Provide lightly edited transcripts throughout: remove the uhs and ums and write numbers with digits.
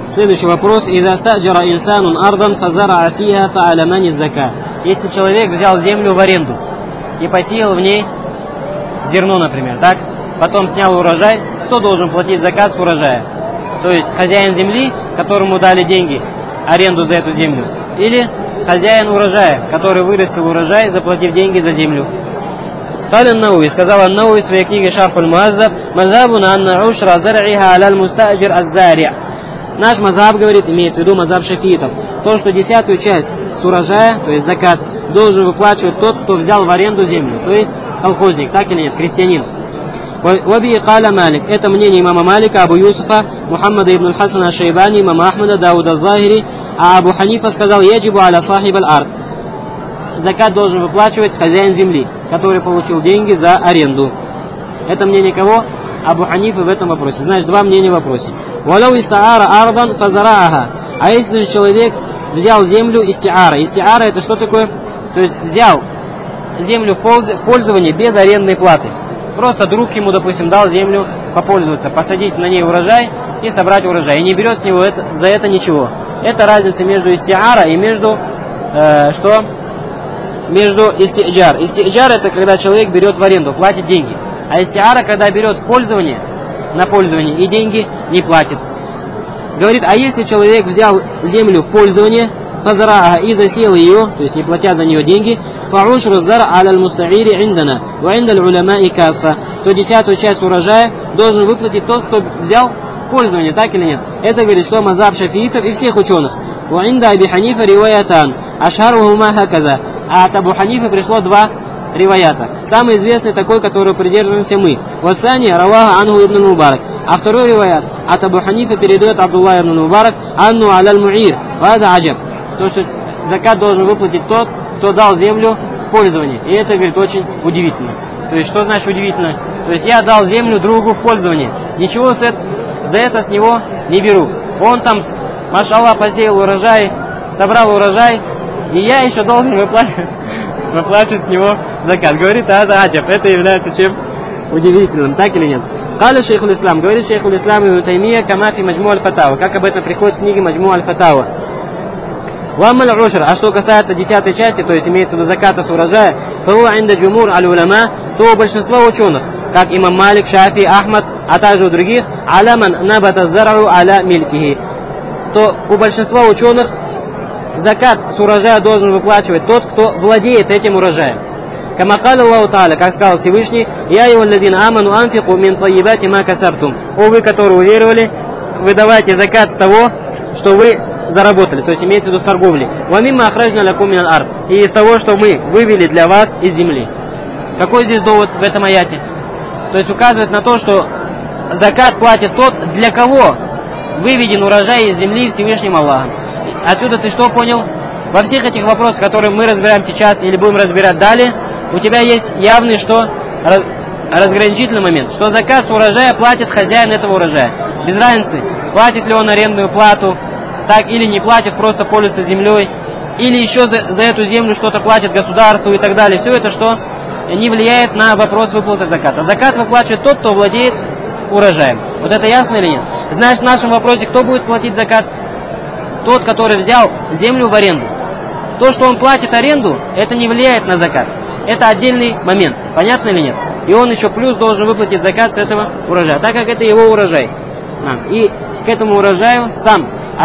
Следующий вопрос. «Иза стаджара инсанун ардан фазара'a фиха фа'аламани зака». Если человек взял землю в аренду и посеял в ней зерно, например, так? Потом снял урожай, кто должен платить закат с урожая? То есть хозяин земли, которому дали деньги, аренду за эту землю, или хозяин урожая, который вырастил урожай, заплатив деньги за землю? قال النووي, сказал Ан-Науи в своей книге Шарх аль-Муаззаб, «Мазабуна анна ушра зар'иха аля аль-мустаджир аз-зари'». Наш мазаб говорит, имеется в виду мазаб шафиитов, то, что 10-ю часть с урожая, то есть закат, должен выплачивать тот, кто взял в аренду землю, то есть колхозник, так или нет, крестьянин. Ваби каля Малик, это мнение имама Малика, Абу Юсуфа, Мухаммада ибн аль-Хасан аш-Шайбани, имама Ахмада, Дауда az-Захири, а Абу Ханифа сказал, яджибу аля сахиб аль-ард. Закат должен выплачивать хозяин земли, который получил деньги за аренду. Это мнение кого? Абу Ханифы в этом вопросе. Значит, два мнения в вопросе. «Валау истаара ардан фазарааха». А если же человек взял землю истиара. Истиара это что такое? То есть взял землю в пользование без арендной платы. Просто друг ему, допустим, дал землю попользоваться, посадить на ней урожай и собрать урожай. И не берет с него за это ничего. Это разница между истиара и между между истиджар. Истиджар это когда человек берет в аренду, платит деньги. А истиара, когда берет в пользование, на пользование и деньги не платит. Говорит, а если человек взял землю в пользование, фазараа и засел ее, то есть не платя за нее деньги, фаушру зар аля аль-мустаири индана, ва инда аль-уляма и кафа, то 10-ю часть урожая должен выплатить тот, кто взял в пользование, так или нет? Это говорит, что мазаб шафиитов и всех ученых. Ва инда Аби Ханифа риваятан, ашхарухума хаказа. А от Абу Ханифы пришло два риваята. Самый известный такой, который придерживаемся мы. Васани раваха анху ибн Мубарак. А второй риваят от Абу Ханифы передает Абдулла ибн Мубарак анну аля аль-муир. Вада аджаб. То, что закат должен выплатить тот, кто дал землю в пользование. И это, говорит, очень удивительно. То есть, что значит удивительно? То есть, я дал землю другу в пользование. Ничего за это с него не беру. Он там, машаллах, посеял урожай, собрал урожай, и я еще должен выплачивать с него закат. Говорит, это является чем? Удивительным, так или нет? Каля шейх аль-Ислам, говорит шейх аль-Ислам ибн Таймия, камафи маджму аль-Фатава, как об этом приходит в книге маджму аль-Фатава. Вамаль ушр, а что касается 10-й части, то есть имеется в виду заката с урожая, фауа инда джумур аль-уляма, то у большинства ученых, как имам Малик, Шафи, Ахмад, а также у других, аляман набата зару аля милькихи, то у большинства ученых закат с урожая должен выплачивать тот, кто владеет этим урожаем. Камакал Аллаху Та'аля, как сказал Всевышний, «Я ювалладина аману анфику мин таyyибати ма касабтум». О вы, которые уверовали, выдавайте закат с того, что вы заработали, то есть имеется в виду с торговли. «Ва мимма ахраджна лакум минал ард». И из того, что мы вывели для вас из земли. Какой здесь довод в этом аяте? То есть указывает на то, что закат платит тот, для кого выведен урожай из земли Всевышним Аллахом. Отсюда ты что понял? Во всех этих вопросах, которые мы разбираем сейчас или будем разбирать далее, у тебя есть явный разграничительный момент, что закат с урожая платит хозяин этого урожая. Без разницы, платит ли он арендную плату, так или не платит, просто пользуется землей, или еще за эту землю что-то платит государству и так далее. Все это что не влияет на вопрос выплаты заката. Закат выплачивает тот, кто владеет урожаем. Вот это ясно или нет? Значит, в нашем вопросе кто будет платить закат? Тот, который взял землю в аренду. То, что он платит аренду, это не влияет на закат. Это отдельный момент. Понятно или нет? И он еще плюс должен выплатить закат с этого урожая, так как это его урожай. И к этому урожаю сам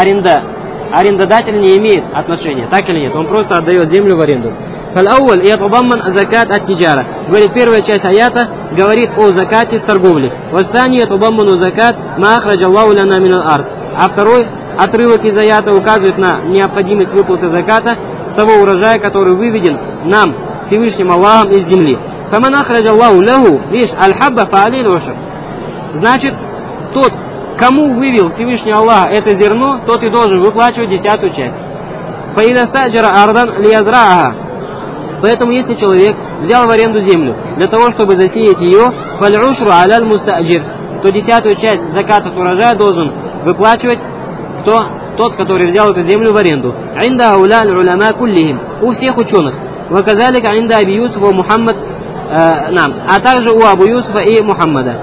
арендодатель не имеет отношения. Так или нет? Он просто отдает землю в аренду. Фал-ауаль ятудамман закат ат-тиджара. Говорит, первая часть аята говорит о закате с торговли. Вассани ятудамману закат ма ахраджаллаху лана минал ард. А второй отрывок из аята указывает на необходимость выплаты заката с того урожая, который выведен нам Всевышним Аллахом из земли. Фаман ахраджаллаху лаху лиш аль-хабба фа'алил ушр. Значит, тот, кому вывел Всевышний Аллах это зерно, тот и должен выплачивать 10-ю часть. Фаидастаджара ардан лиязрааха. Поэтому, если человек взял в аренду землю для того, чтобы засеять ее, фаль-ушру аля аль-мустаджир, то 10-ю часть заката от урожая должен выплачивать тот, который взял эту землю в аренду. Инда ауля аль-уляма куллихим, у всех ученых. Ваказалика инда Аби Юсуфа Мухаммад, а также у Абу Юсуфа и Мухаммада. То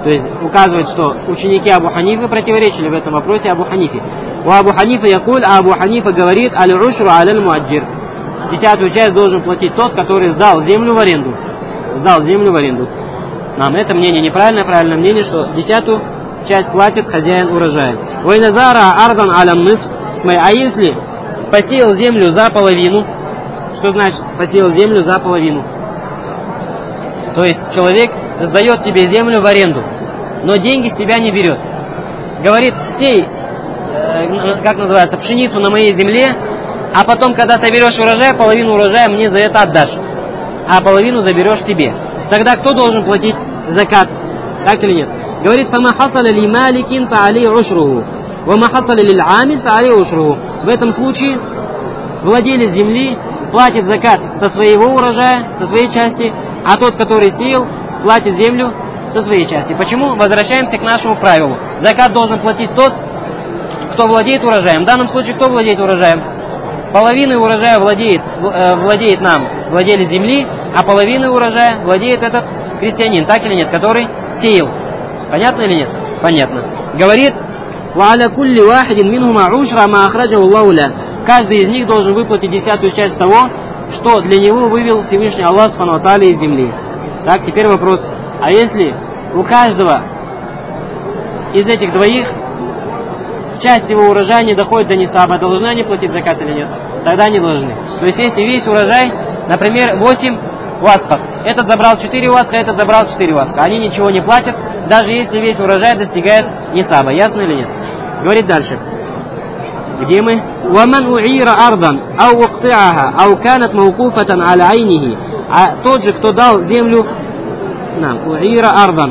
То есть указывает, что ученики Абу Ханифы противоречили в этом вопросе Абу Ханифе. У Абу Ханифа якуль, а Абу Ханифа говорит: аль-ушру аль-муаджир. 10-ю часть должен платить тот, который сдал землю в аренду. Сдал землю в аренду. Нам это мнение неправильное, правильное мнение, что 10-ю часть платит хозяин урожая. Вайназара ардан алям-нысф. Смотри, а если посеял землю за половину, что значит посеял землю за половину? То есть человек сдает тебе землю в аренду, но деньги с тебя не берет. Говорит: сей, как называется, пшеницу на моей земле, а потом, когда соберешь урожай, половину урожая мне за это отдашь, а половину заберешь себе. Тогда кто должен платить закат? Так или нет? Говорит: фама хасаля ли маликин фа алей ушруху, вама хасаля лиль амиль фа алей ушруху. В этом случае владелец земли платит закат со своего урожая, со своей части, а тот, который сеял, платит землю со своей части. Почему? Возвращаемся к нашему правилу. Закат должен платить тот, кто владеет урожаем. В данном случае кто владеет урожаем? Половиной урожая владеет нам владелец земли, а половиной урожая владеет этот крестьянин, так или нет, который сеял. Понятно или нет? Понятно. Говорит: وَعَلَى كُلِّ وَاحِدٍ مِّنْهُمَا عُشْرَ مَا أَخْرَجَهُ اللَّهُ لَهُ. Каждый из них должен выплатить 10-ю часть того, что для него вывел Всевышний Аллах Субхану ва Тааля из земли. Так, теперь вопрос: а если у каждого из этих двоих часть его урожая не доходит до нисаба, должны они платить закат или нет? Тогда не должны. То есть если весь урожай, например, 8 васков, этот забрал 4 васка, этот забрал 4 васка, они ничего не платят, даже если весь урожай достигает нисаба. Ясно или нет? Говорит дальше. Где мы? وَمَنْ أُعِيرَ أَرْضًا أَوْ اُقْطِعَهَا أَوْ كَانَتْ مَوْقُوفَةً عَلَى عَيْنِهِ. А тот же, кто дал землю, أُعِيرَ أَرْضًا,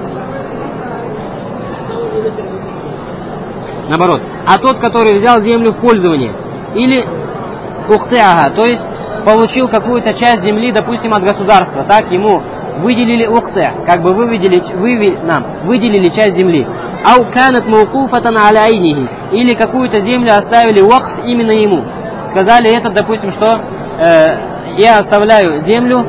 наоборот, а тот, который взял землю в пользование, или уктиаха, то есть получил какую-то часть земли, допустим, от государства, так, ему выделили уктия, как бы выделили часть земли. Ау канат мауқуфатан аля айнихи, или какую-то землю оставили вакф именно ему. Сказали это, допустим, что я оставляю землю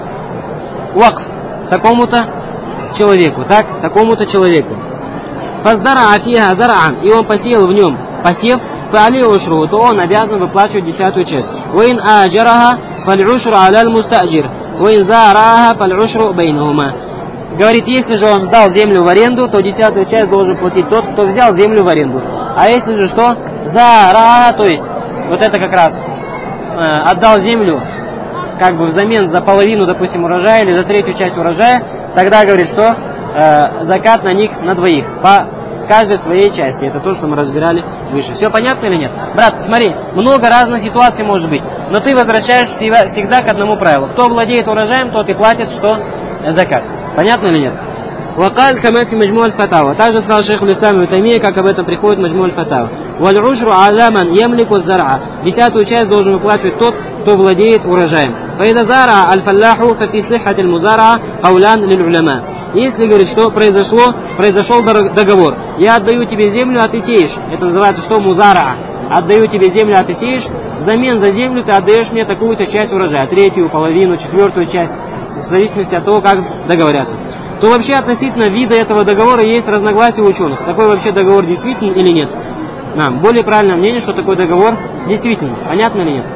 вакф такому-то человеку, так, такому-то человеку. Фаздара афиха зар'ан, и он посеял в нем посев, фаали ушру, то он обязан выплачивать 10-ю часть. Ваин аджараха фаль-ушру аля аль-мустаджир, ваин зараха фаль-ушру бейнахума. Говорит, если же он сдал землю в аренду, то 10-ю часть должен платить тот, кто взял землю в аренду. А если же что? Зараха, то есть вот это как раз отдал землю как бы взамен за половину, допустим, урожая или за 3-ю часть урожая, тогда говорит, что закат на них на двоих, по каждой своей части. Это то, что мы разбирали выше. Все понятно или нет? Брат, смотри, много разных ситуаций может быть, но ты возвращаешься всегда к одному правилу. Кто владеет урожаем, тот и платит, что закат. Понятно или нет? Вакаль камат фи маджму аль-фатава. Также сказал шейх Ибн Таймия, как об этом приходит маджму аль-фатава. Валь-ушру аламан ямлику зар'a. 10-ю часть должен выплачивать тот, кто владеет урожаем. Фаида зар'a аль-фаллаху фафи сиххат аль-музар'a каулян лиль-уляма. Если, говорит, что произошел договор, я отдаю тебе землю, а ты сеешь. Это называется что? Музар'a. Отдаю тебе землю, а ты сеешь. Взамен за землю ты отдаешь мне такую-то часть урожая. 3-ю, половину, 4-ю часть. В зависимости от того, как договорятся. То вообще относительно вида этого договора есть разногласия у ученых. Такой вообще договор действительный или нет? Более правильное мнение, что такой договор действительный. Понятно или нет?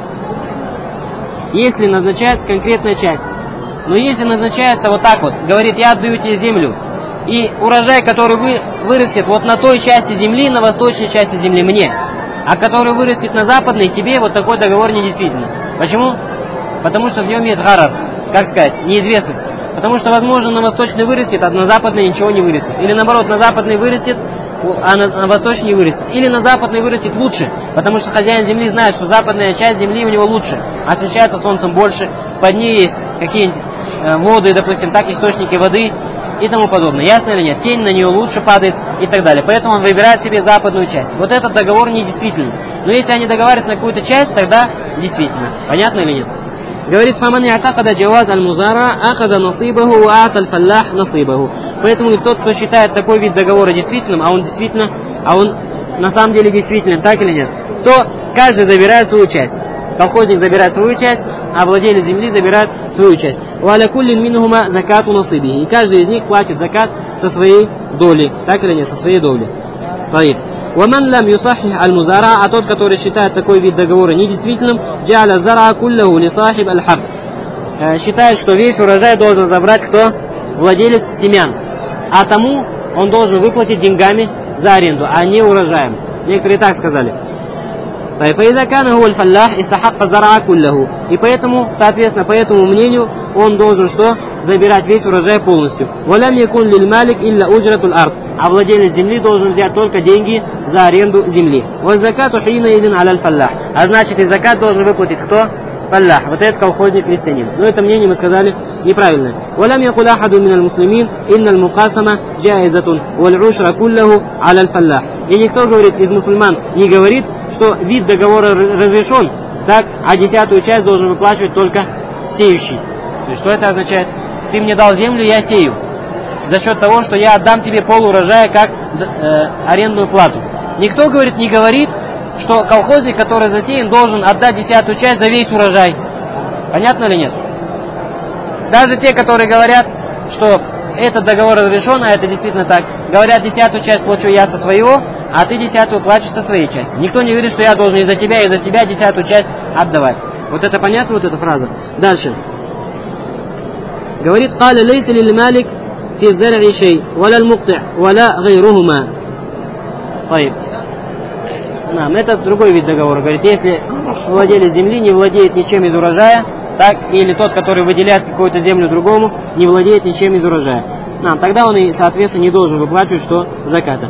Если назначается конкретная часть. Но если назначается вот так вот, говорит, я отдаю тебе землю, и урожай, который вырастет вот на той части земли, на восточной части земли мне, а который вырастет на западной, тебе, вот такой договор не действительный. Почему? Потому что в нем есть гарар, как сказать, неизвестность. Потому что, возможно, на восточной вырастет, а на западной ничего не вырастет. Или наоборот, на западной вырастет, а на восточной не вырастет. Или на западной вырастет лучше, потому что хозяин земли знает, что западная часть земли у него лучше, освещается солнцем больше, под ней есть какие-нибудь воды, допустим, так, источники воды и тому подобное. Ясно или нет? Тень на нее лучше падает и так далее. Поэтому он выбирает себе западную часть. Вот этот договор не действительный. Но если они договариваются на какую-то часть, тогда действительно. Понятно или нет? Говорит, фаман я'такада джаваз аль-музара ахада насибаху ва ата аль-фаллах насибаху. Поэтому тот, кто считает такой вид договора действительным, а он на самом деле действительным, так или нет, то каждый забирает свою часть. Колхозник забирает свою часть, а владелец земли забирает свою часть. وَعَلَى كُلٍّ مِّنْهُمَا زَكَاةُ نَصِيبِهِ. И каждый из них платит закат со своей доли. Так или нет? Со своей доли. طيب. وَمَنْ لَمْ يُصَحِّحْ الْمُزَارَعَ. А тот, который считает такой вид договора недействительным, جَعَلَ الزَّرْعَ كُلَّهُ لِصَاحِبِ الْحَقِّ. Считает, что весь урожай должен забрать кто? Владелец семян. А тому он должен выплатить деньгами за аренду, а не урожаем. Некоторые так сказали. И поэтому, соответственно, по этому мнению, он должен что? Забирать весь урожай полностью. А владелец земли должен взять только деньги за аренду земли. А значит, и закат должен выплатить кто? Фаллах. Вот этот колхозник крестьянин. Но это мнение, мы сказали, неправильное. И никто, говорит, из мусульман не говорит, что вид договора разрешен, так, а 10-ю часть должен выплачивать только сеющий. То есть, что это означает? Ты мне дал землю, я сею. За счет того, что я отдам тебе полурожая как арендную плату. Никто, говорит, не говорит, что колхозник, который засеян, должен отдать 10-ю часть за весь урожай. Понятно или нет? Даже те, которые говорят, что этот договор разрешен, а это действительно так, говорят, 10-ю часть плачу я со своего, а ты 10-ю платишь со своей части. Никто не говорит, что я должен и за тебя, и за себя 10-ю часть отдавать. Вот это понятно, вот эта фраза? Дальше. Говорит, قال ليس للمالك في الزرع شيء ولا المقطع ولا غيرهما. طيب. Это другой вид договора. Говорит, если владелец земли не владеет ничем из урожая, так, или тот, который выделяет какую-то землю другому, не владеет ничем из урожая. Тогда он и, соответственно, не должен выплачивать, что заката.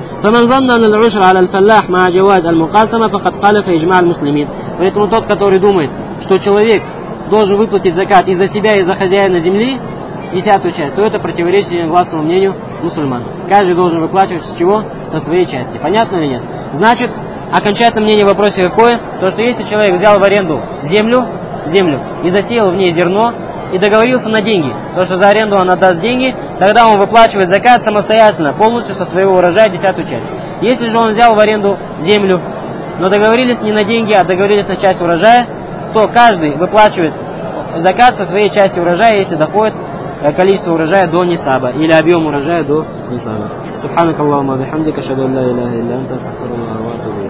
Поэтому тот, который думает, что человек должен выплатить закат и за себя, и за хозяина земли, 10-ю часть, то это противоречит негласному мнению мусульман. Каждый должен выплачивать с чего? Со своей части. Понятно или нет? Значит, окончательное мнение в вопросе какое? То, что если человек взял в аренду землю и засеял в ней зерно, и договорился на деньги, то, что за аренду он отдаст деньги, тогда он выплачивает закат самостоятельно, полностью со своего урожая 10-ю часть. Если же он взял в аренду землю, но договорились не на деньги, а договорились на часть урожая, то каждый выплачивает закат со своей части урожая, если доходит количество урожая до нисаба, или объем урожая до нисаба. Субханакаллахумма бихамдика, ашхаду ан ла иляха илля анта, астагфирука ва атубу илейк.